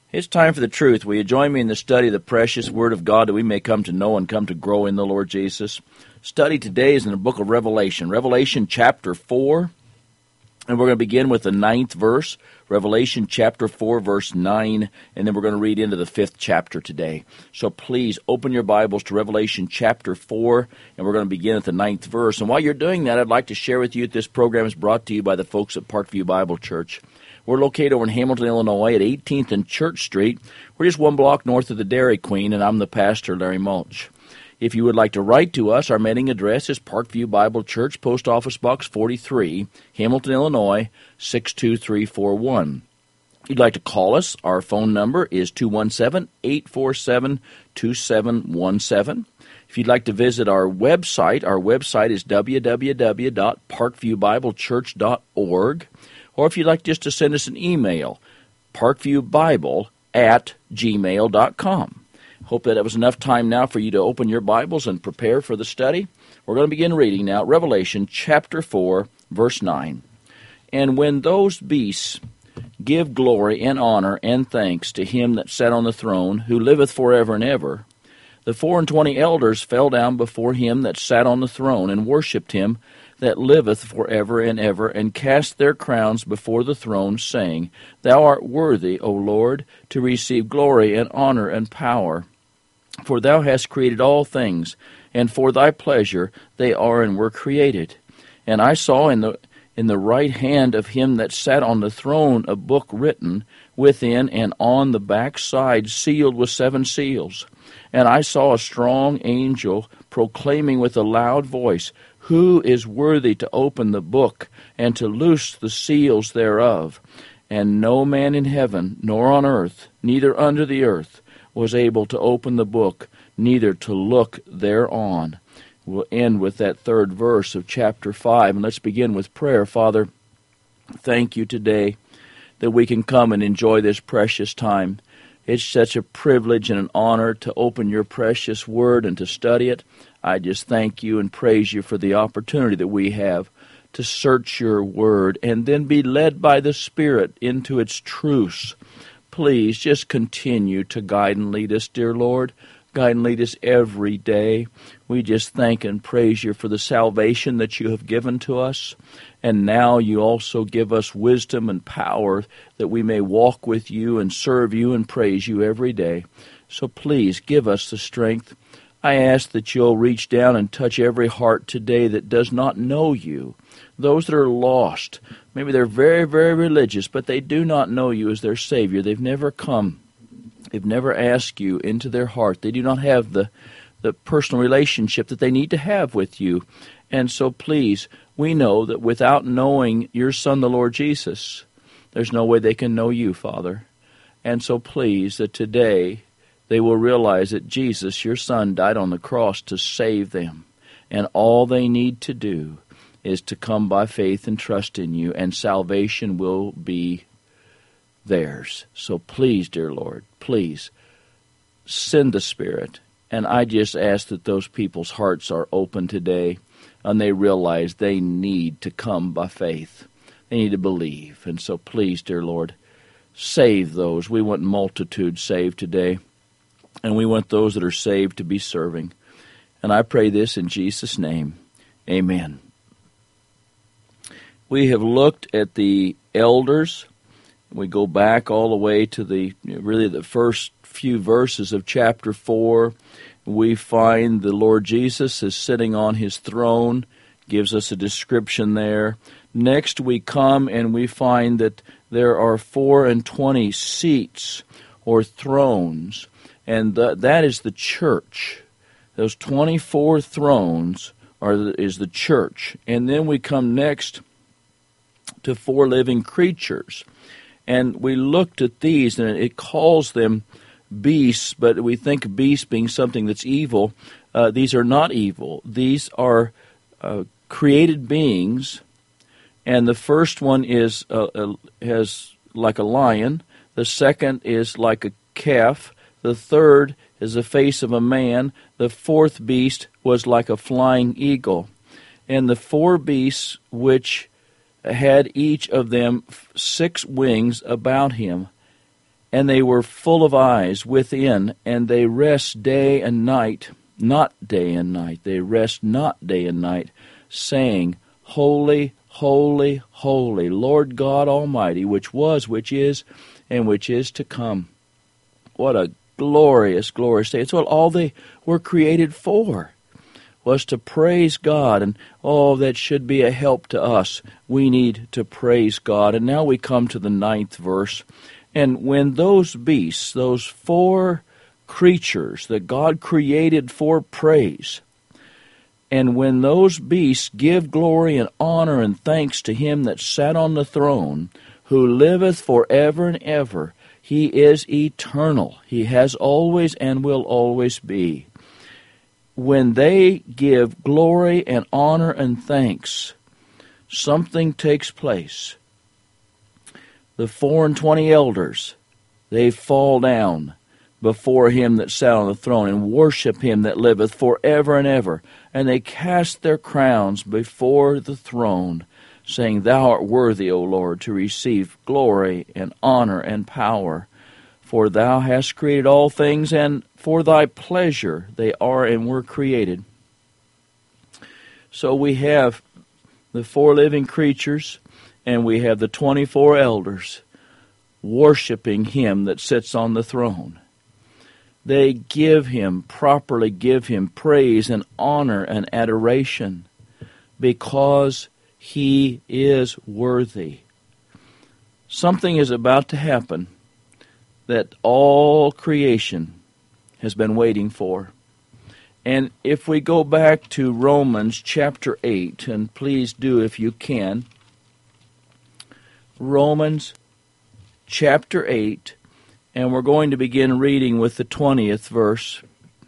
It's time for the truth. Will you join me in the study of the precious Word of God that we may come to know and come to grow in the Lord Jesus? Study today is in the book of Revelation, Revelation chapter 4, and we're going to begin with the 9th verse, Revelation chapter 4, verse 9, and then we're going to read into the 5th chapter today. So please open your Bibles to Revelation chapter 4, and we're going to begin at the 9th verse. And while you're doing that, I'd like to share with you that this program is brought to you by the folks at Parkview Bible Church. We're located over in Hamilton, Illinois at 18th and Church Street. We're just one block north of the Dairy Queen, and I'm the pastor, Larry Mulch. If you would like to write to us, our mailing address is Parkview Bible Church, Post Office Box 43, Hamilton, Illinois, 62341. If you'd like to call us, our phone number is 217-847-2717. If you'd like to visit our website is www.parkviewbiblechurch.org. Or if you'd like just to send us an email, parkviewbible@gmail.com. Hope that was enough time now for you to open your Bibles and prepare for the study. We're going to begin reading now, Revelation chapter 4, verse 9. And when those beasts give glory and honor and thanks to him that sat on the throne, who liveth forever and ever, the 24 elders fell down before him that sat on the throne, and worshipped him that liveth forever and ever, and cast their crowns before the throne, saying, Thou art worthy, O Lord, to receive glory and honor and power. For thou hast created all things, and for thy pleasure they are and were created. And I saw in the right hand of him that sat on the throne a book written, within and on the back side, sealed with 7 seals. And I saw a strong angel proclaiming with a loud voice, Who is worthy to open the book and to loose the seals thereof? And no man in heaven, nor on earth, neither under the earth, was able to open the book, neither to look thereon. We'll end with that 3rd verse of chapter 5, and let's begin with prayer. Father, thank you today that we can come and enjoy this precious time. It's such a privilege and an honor to open your precious word and to study it. I just thank you and praise you for the opportunity that we have to search your word and then be led by the Spirit into its truths. Please just continue to guide and lead us, dear Lord. Guide and lead us every day. We just thank and praise you for the salvation that you have given to us. And now you also give us wisdom and power that we may walk with you and serve you and praise you every day. So please give us the strength. I ask that you'll reach down and touch every heart today that does not know you. Those that are lost. Maybe they're very, very religious, but they do not know you as their Savior. They've never come. They've never asked you into their heart. They do not have the personal relationship that they need to have with you. And so please, we know that without knowing your Son, the Lord Jesus, there's no way they can know you, Father. And so please, that today they will realize that Jesus, your Son, died on the cross to save them. And all they need to do is to come by faith and trust in you, and salvation will be theirs. So please, dear Lord, please send the Spirit. And I just ask that those people's hearts are open today and they realize they need to come by faith. They need to believe. And so please, dear Lord, save those. We want multitudes saved today, and we want those that are saved to be serving. And I pray this in Jesus' name. Amen. We have looked at the elders. We go back all the way to the first few verses of chapter 4. We find the Lord Jesus is sitting on his throne, gives us a description there. Next we come and we find that there are 24 seats or thrones, and that is the church. Those 24 thrones is the church. And then we come next to 4 living creatures. And we looked at these, and it calls them beasts, but we think of beasts being something that's evil. These are not evil. These are created beings, and the first one is has like a lion. The second is like a calf. The third is the face of a man. The 4th beast was like a flying eagle. And the 4 beasts which had each of them 6 wings about him, and they were full of eyes within, and they rest day and night, not day and night. They rest not day and night, saying, Holy, holy, holy, Lord God Almighty, which was, which is, and which is to come. What a glorious, glorious day. It's what all they were created for, was to praise God. And that should be a help to us. We need to praise God. And now we come to the 9th verse. And when those beasts, those 4 creatures that God created for praise, and when those beasts give glory and honor and thanks to him that sat on the throne, who liveth forever and ever, he is eternal. He has always and will always be. When they give glory and honor and thanks, something takes place. The 24 elders, they fall down before him that sat on the throne and worship him that liveth forever and ever. And they cast their crowns before the throne, saying, Thou art worthy, O Lord, to receive glory and honor and power. For thou hast created all things, and for thy pleasure they are and were created. So we have the 4 living creatures, and we have the 24 elders worshiping him that sits on the throne. They properly give him praise and honor and adoration because he is worthy. Something is about to happen that all creation has been waiting for. And if we go back to Romans chapter 8, and please do if you can, Romans chapter 8, and we're going to begin reading with the 20th verse.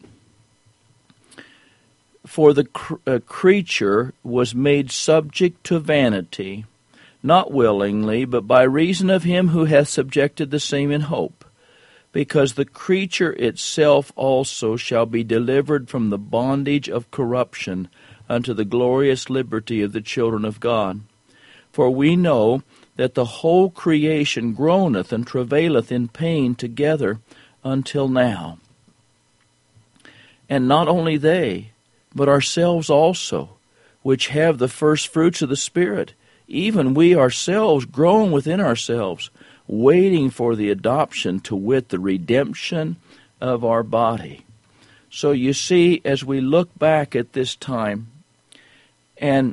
For the creature was made subject to vanity, not willingly, but by reason of him who hath subjected the same in hope, because the creature itself also shall be delivered from the bondage of corruption unto the glorious liberty of the children of God. For we know that the whole creation groaneth and travaileth in pain together until now. And not only they, but ourselves also, which have the first fruits of the Spirit, even we ourselves groan within ourselves, waiting for the adoption, to wit, the redemption of our body. So you see, as we look back at this time, and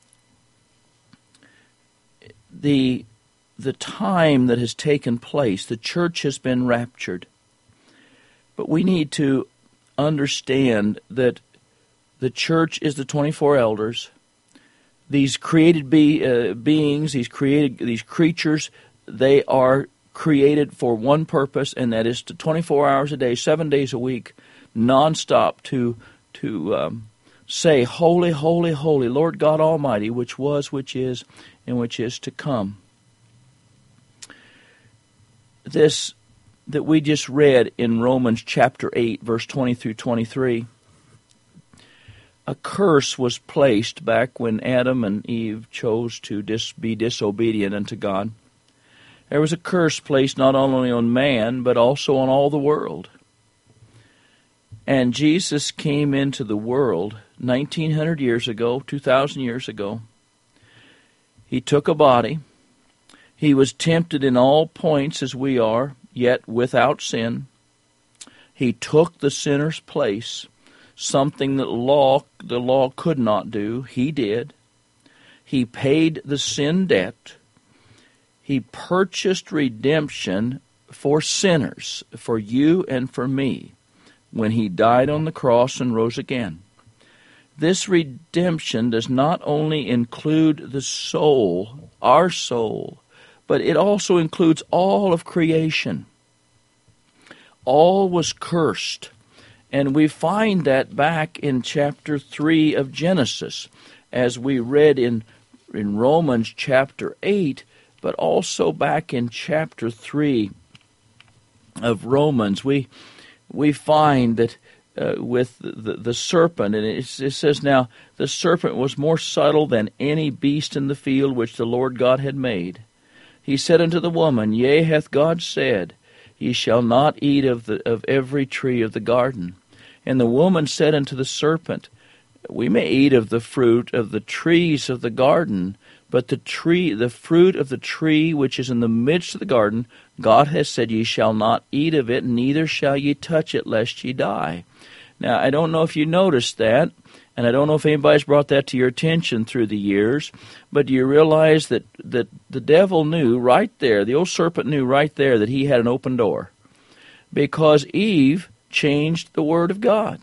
the time that has taken place, the church has been raptured. But we need to understand that the church is the 24 elders. These created beings, these creatures, they are created for one purpose, and that is to 24 hours a day, 7 days a week, nonstop, to say, Holy, holy, holy, Lord God Almighty, which was, which is, and which is to come. This that we just read in Romans chapter 8, verse 20 through 23, a curse was placed back when Adam and Eve chose to be disobedient unto God. There was a curse placed not only on man, but also on all the world. And Jesus came into the world 1,900 years ago, 2,000 years ago. He took a body. He was tempted in all points as we are, yet without sin. He took the sinner's place, something that the law could not do. He did. He paid the sin debt. He purchased redemption for sinners, for you and for me, when he died on the cross and rose again. This redemption does not only include the soul, our soul, but it also includes all of creation. All was cursed. And we find that back in chapter 3 of Genesis, as we read in Romans chapter 8, but also back in chapter 3 of Romans, we find that with the serpent, and it says, Now the serpent was more subtle than any beast in the field which the Lord God had made. He said unto the woman, Yea, hath God said, ye shall not eat of every tree of the garden. And the woman said unto the serpent, We may eat of the fruit of the trees of the garden, but the fruit of the tree which is in the midst of the garden, God has said, Ye shall not eat of it, neither shall ye touch it, lest ye die. Now, I don't know if you noticed that, and I don't know if anybody's brought that to your attention through the years, but do you realize that the devil knew right there, the old serpent knew right there that he had an open door, because Eve changed the Word of God.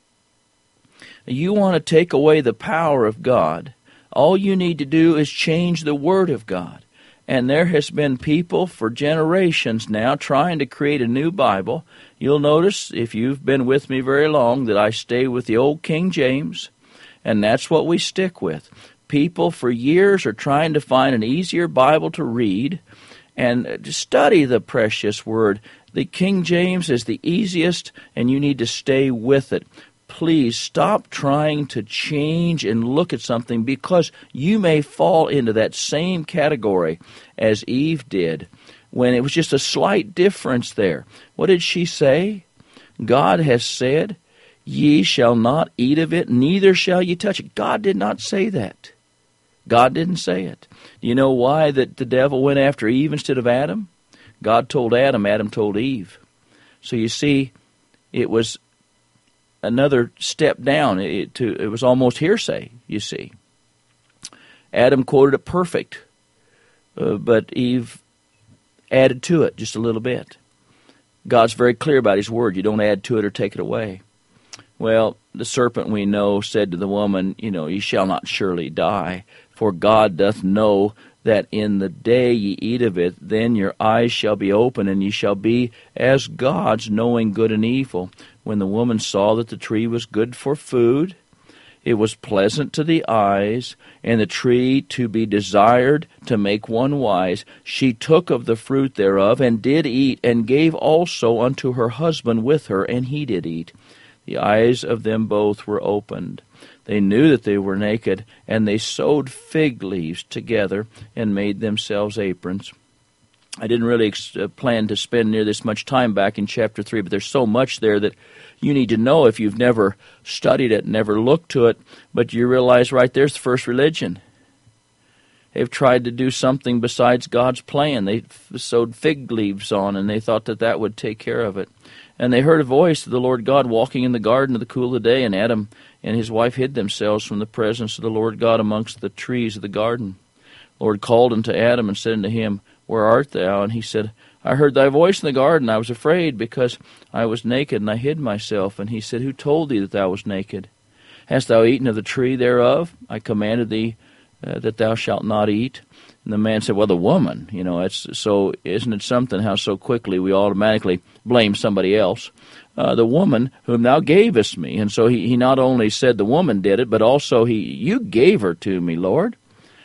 You want to take away the power of God, all you need to do is change the Word of God. And there has been people for generations now trying to create a new Bible. You'll notice, if you've been with me very long, that I stay with the old King James, and that's what we stick with. People for years are trying to find an easier Bible to read and study the precious Word. The King James is the easiest, and you need to stay with it. Please stop trying to change and look at something, because you may fall into that same category as Eve did when it was just a slight difference there. What did she say? God has said, Ye shall not eat of it, neither shall ye touch it. God did not say that. God didn't say it. Do you know why that the devil went after Eve instead of Adam? God told Adam, Adam told Eve. So you see, it was another step down. It was almost hearsay, you see. Adam quoted it perfect, but Eve added to it just a little bit. God's very clear about His Word. You don't add to it or take it away. Well, the serpent, we know, said to the woman, Ye shall not surely die, for God doth know that in the day ye eat of it, then your eyes shall be open, and ye shall be as gods, knowing good and evil. When the woman saw that the tree was good for food, it was pleasant to the eyes, and the tree to be desired to make one wise, she took of the fruit thereof, and did eat, and gave also unto her husband with her, and he did eat. The eyes of them both were opened. They knew that they were naked, and they sewed fig leaves together and made themselves aprons. I didn't really plan to spend near this much time back in chapter 3, but there's so much there that you need to know if you've never studied it, never looked to it. But you realize right there's the first religion. They've tried to do something besides God's plan. They sewed fig leaves on, and they thought that that would take care of it. And they heard a voice of the Lord God walking in the garden of the cool of the day, and Adam and his wife hid themselves from the presence of the Lord God amongst the trees of the garden. The Lord called unto Adam and said unto him, Where art thou? And he said, I heard thy voice in the garden. I was afraid, because I was naked, and I hid myself. And he said, Who told thee that thou wast naked? Hast thou eaten of the tree thereof? I commanded thee that thou shalt not eat. And the man said, Well, the woman, isn't it something how so quickly we automatically blame somebody else? The woman whom thou gavest me. And so he not only said the woman did it, but also you gave her to me, Lord.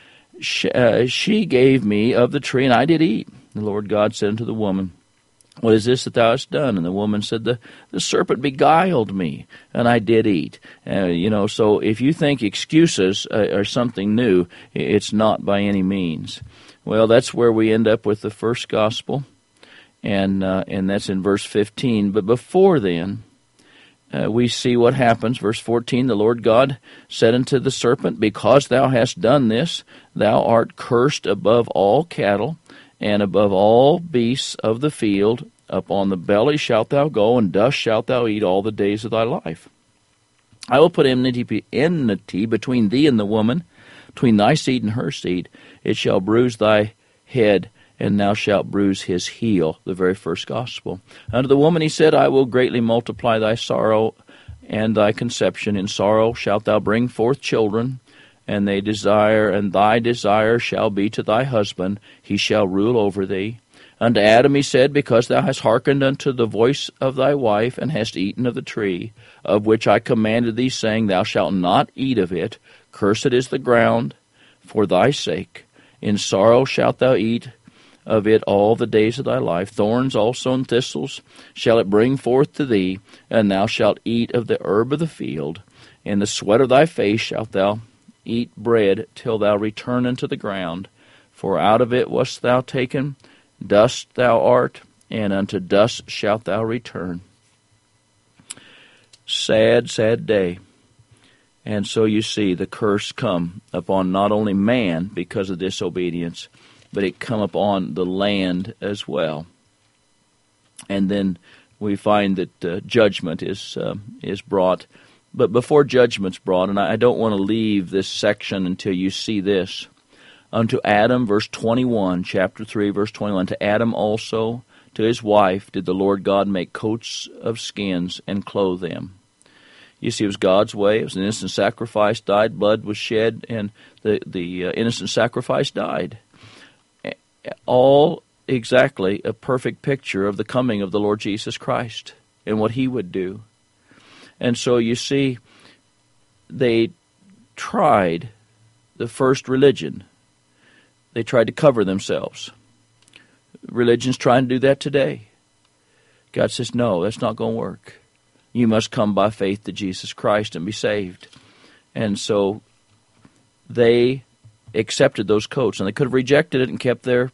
She gave me of the tree, and I did eat. The Lord God said unto the woman, What is this that thou hast done? And the woman said, The serpent beguiled me, and I did eat. So if you think excuses are something new, it's not by any means. Well, that's where we end up with the first gospel, and that's in verse 15. But before then, we see what happens. Verse 14, the Lord God said unto the serpent, Because thou hast done this, thou art cursed above all cattle, and above all beasts of the field. Upon the belly shalt thou go, and dust shalt thou eat all the days of thy life. I will put enmity between thee and the woman, between thy seed and her seed. It shall bruise thy head, and thou shalt bruise his heel. The very first gospel. Unto the woman he said, I will greatly multiply thy sorrow and thy conception. In sorrow shalt thou bring forth children, and thy desire shall be to thy husband. He shall rule over thee. Unto Adam he said, Because thou hast hearkened unto the voice of thy wife, and hast eaten of the tree, of which I commanded thee, saying, Thou shalt not eat of it. Cursed is the ground for thy sake. In sorrow shalt thou eat of it all the days of thy life. Thorns also and thistles shall it bring forth to thee, and thou shalt eat of the herb of the field. In the sweat of thy face shalt thou eat bread till thou return unto the ground. For out of it wast thou taken, dust thou art, and unto dust shalt thou return. Sad, sad day. And so you see the curse come upon not only man because of disobedience, but it come upon the land as well. And then we find that judgment is brought. But before judgment's brought, and I don't want to leave this section until you see this, unto Adam, verse 21, chapter 3, verse 21, to Adam also, to his wife, did the Lord God make coats of skins and clothe them. You see, it was God's way. It was an innocent sacrifice, died, blood was shed, and the innocent sacrifice died. All exactly a perfect picture of the coming of the Lord Jesus Christ and what He would do. And so you see, they tried the first religion. They tried to cover themselves. Religion's trying to do that today. God says, no, that's not going to work. You must come by faith to Jesus Christ and be saved. And so they accepted those coats, and they could have rejected it and kept the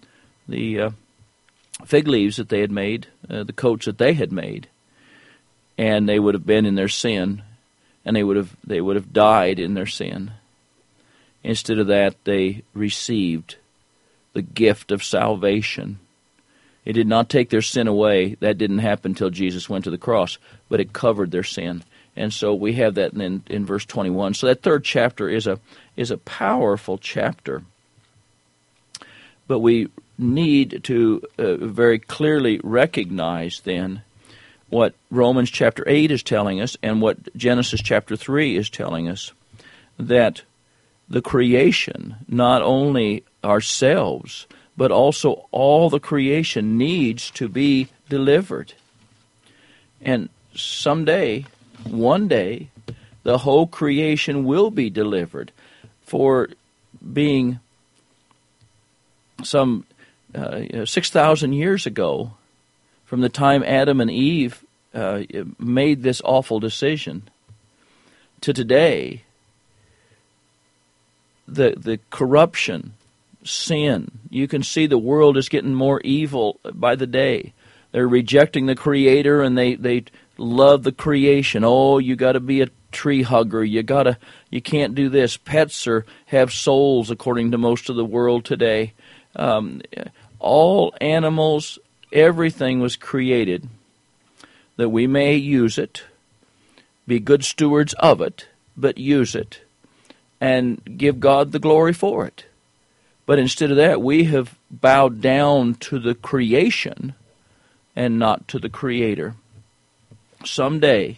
fig leaves that they had made, the coats that they had made, and they would have been in their sin, and they would have died in their sin. Instead of that, they received the gift of salvation. It did not take their sin away. That didn't happen until Jesus went to the cross, but it covered their sin. And so we have that in verse 21. So that third chapter is a powerful chapter. But we need to very clearly recognize then what Romans chapter 8 is telling us and what Genesis chapter 3 is telling us, that the creation, not only ourselves, but also all the creation needs to be delivered. And someday, one day, the whole creation will be delivered. For being some 6,000 years ago, from the time Adam and Eve made this awful decision, to today, the corruption, sin, you can see the world is getting more evil by the day. They're rejecting the Creator, and they love the creation. Oh, you got to be a tree hugger. You can't do this. Pets have souls, according to most of the world today. All animals, everything was created that we may use it, be good stewards of it, but use it, and give God the glory for it. But instead of that, we have bowed down to the creation and not to the Creator. Someday,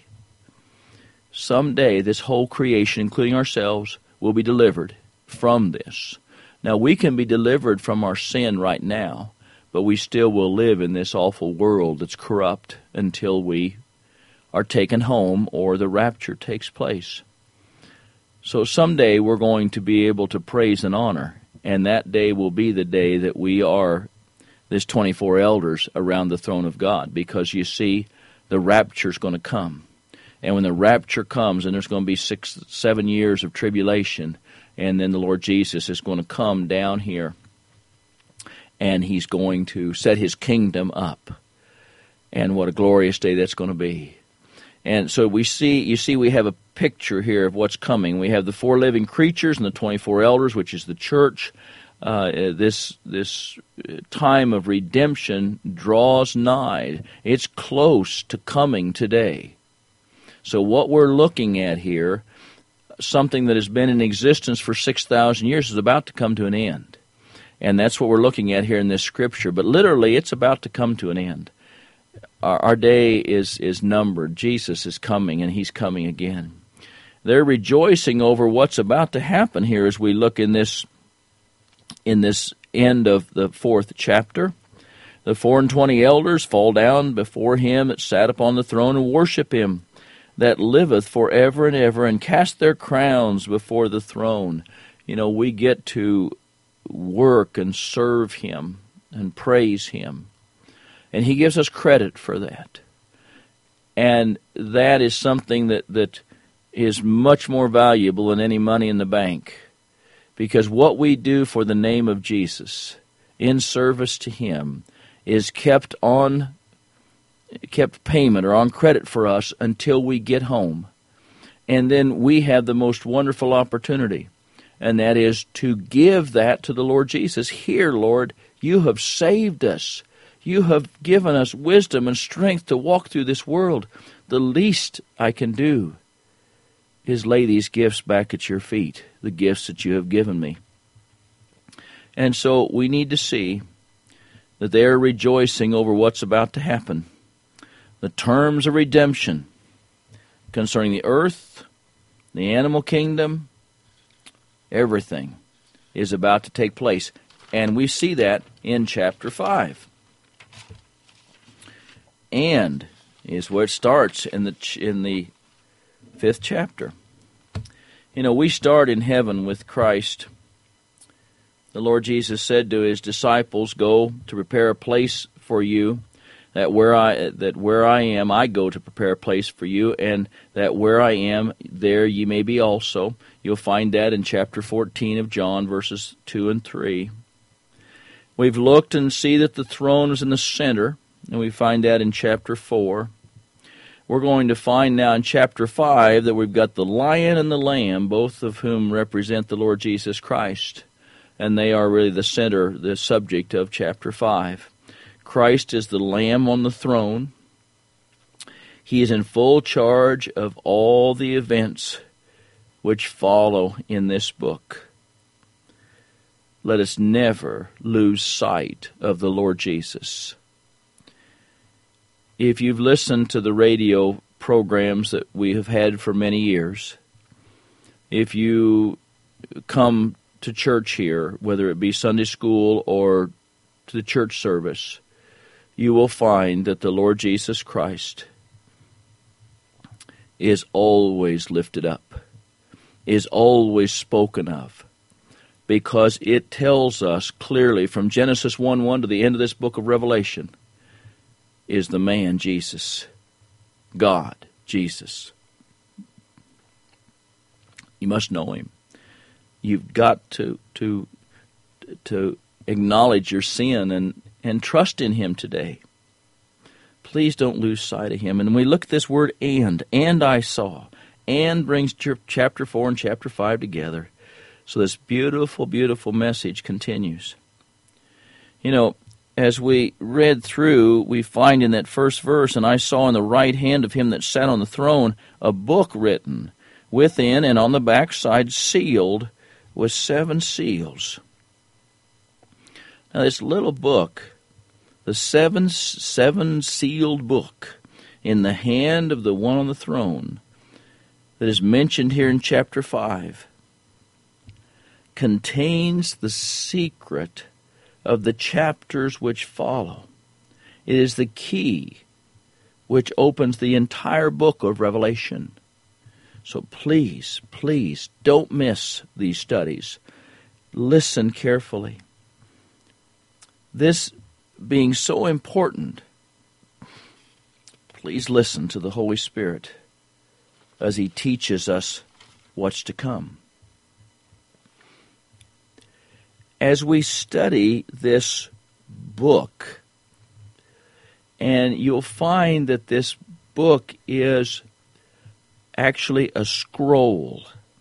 this whole creation, including ourselves, will be delivered from this. Now, we can be delivered from our sin right now, but we still will live in this awful world that's corrupt until we are taken home or the rapture takes place. So someday we're going to be able to praise and honor, and that day will be the day that we are this 24 elders around the throne of God, because you see, the rapture's going to come. And when the rapture comes, and there's going to be 6-7 years of tribulation, and then the Lord Jesus is going to come down here, and He's going to set His kingdom up. And what a glorious day that's going to be. And so we have a picture here of what's coming. We have the 4 living creatures and the 24 elders, which is the church. This time of redemption draws nigh. It's close to coming today. So what we're looking at here, something that has been in existence for 6,000 years, is about to come to an end. And that's what we're looking at here in this scripture. But literally, it's about to come to an end. Our day is numbered. Jesus is coming, and He's coming again. They're rejoicing over what's about to happen here as we look in this end of the 4th chapter. The 24 elders fall down before Him that sat upon the throne and worship Him that liveth forever and ever, and cast their crowns before the throne. You know, we get to work and serve Him and praise Him. And He gives us credit for that. And that is something that is much more valuable than any money in the bank. Because what we do for the name of Jesus, in service to Him, is kept payment or on credit for us until we get home. And then we have the most wonderful opportunity, and that is to give that to the Lord Jesus. Here, Lord, you have saved us. You have given us wisdom and strength to walk through this world. The least I can do is lay these gifts back at your feet, the gifts that you have given me. And so we need to see that they are rejoicing over what's about to happen. The terms of redemption concerning the earth, the animal kingdom, everything is about to take place. And we see that in chapter 5. And is where it starts in the 5th chapter. You know, we start in heaven with Christ. The Lord Jesus said to his disciples, "Go to prepare a place for you, that where I am, I go to prepare a place for you, and that where I am, there ye may be also." You'll find that in chapter 14 of John, verses 2 and 3. We've looked and see that the throne is in the center, and we find that in chapter 4. We're going to find now in chapter 5 that we've got the lion and the lamb, both of whom represent the Lord Jesus Christ. And they are really the center, the subject of chapter 5. Christ is the Lamb on the throne. He is in full charge of all the events which follow in this book. Let us never lose sight of the Lord Jesus. If you've listened to the radio programs that we have had for many years, if you come to church here, whether it be Sunday school or to the church service, you will find that the Lord Jesus Christ is always lifted up, is always spoken of, because it tells us clearly from Genesis 1:1 to the end of this book of Revelation is the man Jesus, God, Jesus. You must know him. You've got to acknowledge your sin and trust in him today. Please don't lose sight of him. And we look at this word and I saw. And brings chapter 4 and chapter 5 together. So this beautiful, beautiful message continues. You know, as we read through, we find in that first verse, "And I saw in the right hand of him that sat on the throne a book written, within and on the backside sealed with 7 seals." Now this little book, the seven sealed book in the hand of the one on the throne that is mentioned here in chapter 5, contains the secret of the chapters which follow. It is the key which opens the entire book of Revelation. So please, please don't miss these studies. Listen carefully. This being so important, please listen to the Holy Spirit as he teaches us what's to come. As we study this book, and you'll find that this book is actually a scroll.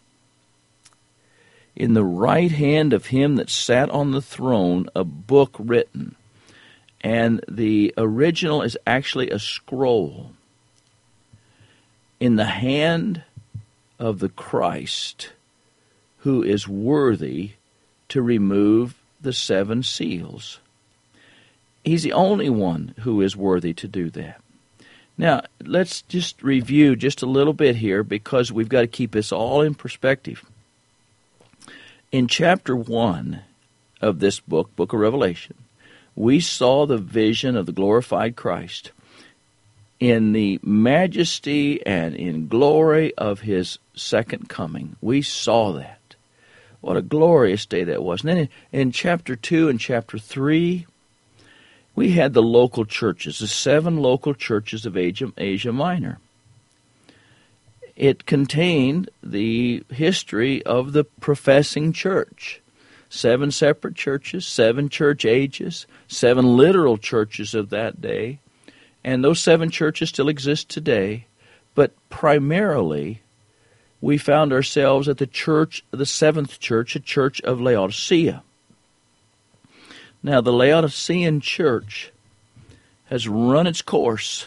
In the right hand of him that sat on the throne, a book written. And the original is actually a scroll. In the hand of the Christ, who is worthy to remove the 7 seals. He's the only one who is worthy to do that. Now, let's just review just a little bit here, because we've got to keep this all in perspective. In chapter 1 of this book, Book of Revelation, we saw the vision of the glorified Christ in the majesty and in glory of his second coming. We saw that. What a glorious day that was. And then in chapter 2 and chapter 3, we had the local churches, the 7 local churches of Asia Minor. It contained the history of the professing church. 7 separate churches, 7 church ages, 7 literal churches of that day. And those 7 churches still exist today. But primarily, we found ourselves at the church, the 7th church, a church of Laodicea. Now, the Laodicean church has run its course.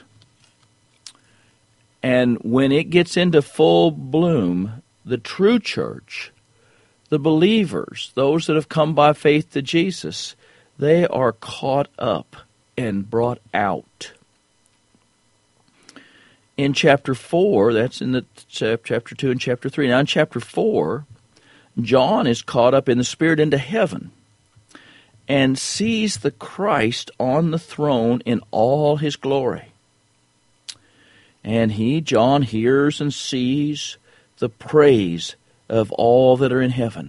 And when it gets into full bloom, the true church, the believers, those that have come by faith to Jesus, they are caught up and brought out. In chapter 4, that's in the chapter 2 and chapter 3. Now in chapter 4, John is caught up in the Spirit into heaven and sees the Christ on the throne in all his glory. And John, hears and sees the praise of all that are in heaven.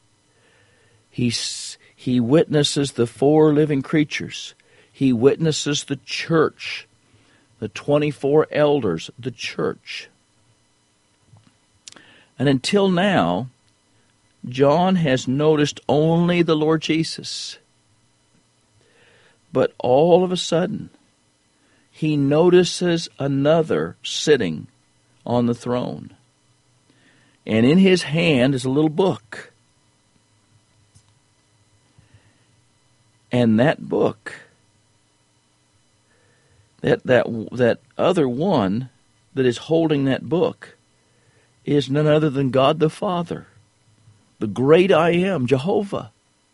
He witnesses the 4 living creatures. He witnesses the church, the 24 elders, the church. And until now, John has noticed only the Lord Jesus. But all of a sudden, he notices another sitting on the throne. And in his hand is a little book. And that book, that other one that is holding that book, is none other than God the Father, the great I Am, Jehovah.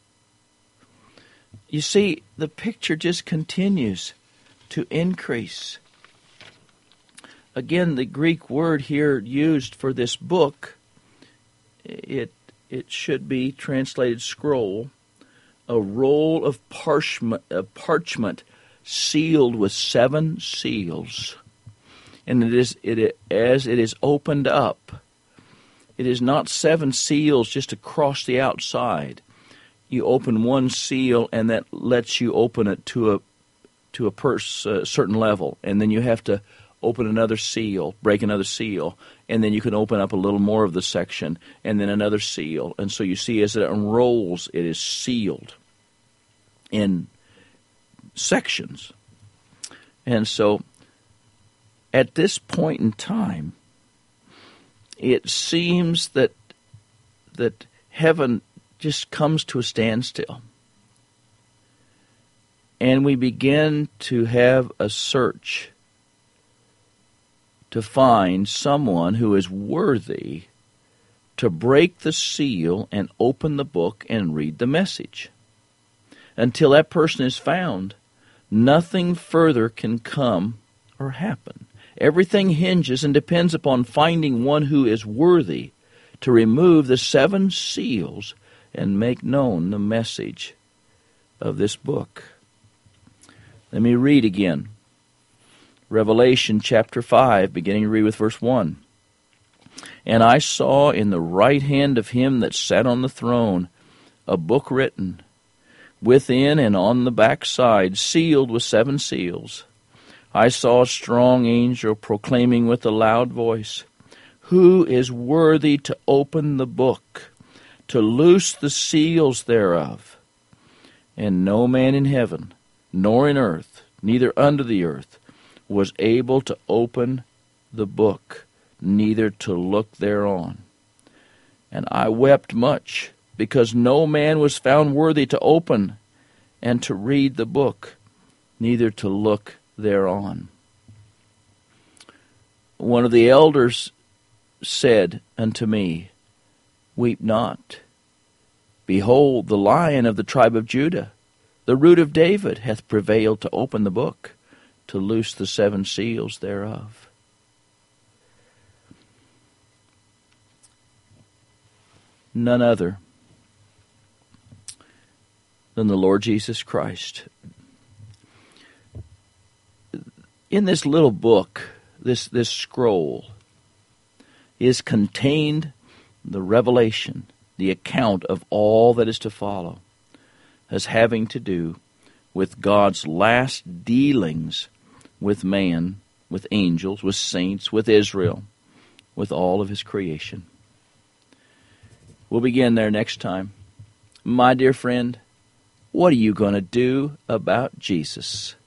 You see, the picture just continues to increase. Again, the Greek word here used for this book, it should be translated scroll, a roll of parchment sealed with 7 seals. And as it is opened up, it is not 7 seals just across the outside. You open one seal, and that lets you open it to a certain level, and then you have to open another seal, break another seal, and then you can open up a little more of the section, and then another seal. And so you see, as it unrolls, it is sealed in sections. And so at this point in time, it seems that heaven just comes to a standstill. And we begin to have a search to find someone who is worthy to break the seal and open the book and read the message. Until that person is found, nothing further can come or happen. Everything hinges and depends upon finding one who is worthy to remove the 7 seals and make known the message of this book. Let me read again. Revelation chapter 5, beginning to read with verse 1. And I saw in the right hand of him that sat on the throne a book written, within and on the backside, sealed with 7 seals. I saw a strong angel proclaiming with a loud voice, Who is worthy to open the book, to loose the seals thereof? And no man in heaven, nor in earth, neither under the earth, was able to open the book, neither to look thereon. And I wept much, because no man was found worthy to open and to read the book, neither to look thereon. One of the elders said unto me, Weep not. Behold, the Lion of the tribe of Judah, the Root of David, hath prevailed to open the book, to loose the 7 seals thereof. None other than the Lord Jesus Christ. In this little book, this scroll, is contained the revelation, the account of all that is to follow, as having to do with God's last dealings with man, with angels, with saints, with Israel, with all of his creation. We'll begin there next time. My dear friend, what are you going to do about Jesus?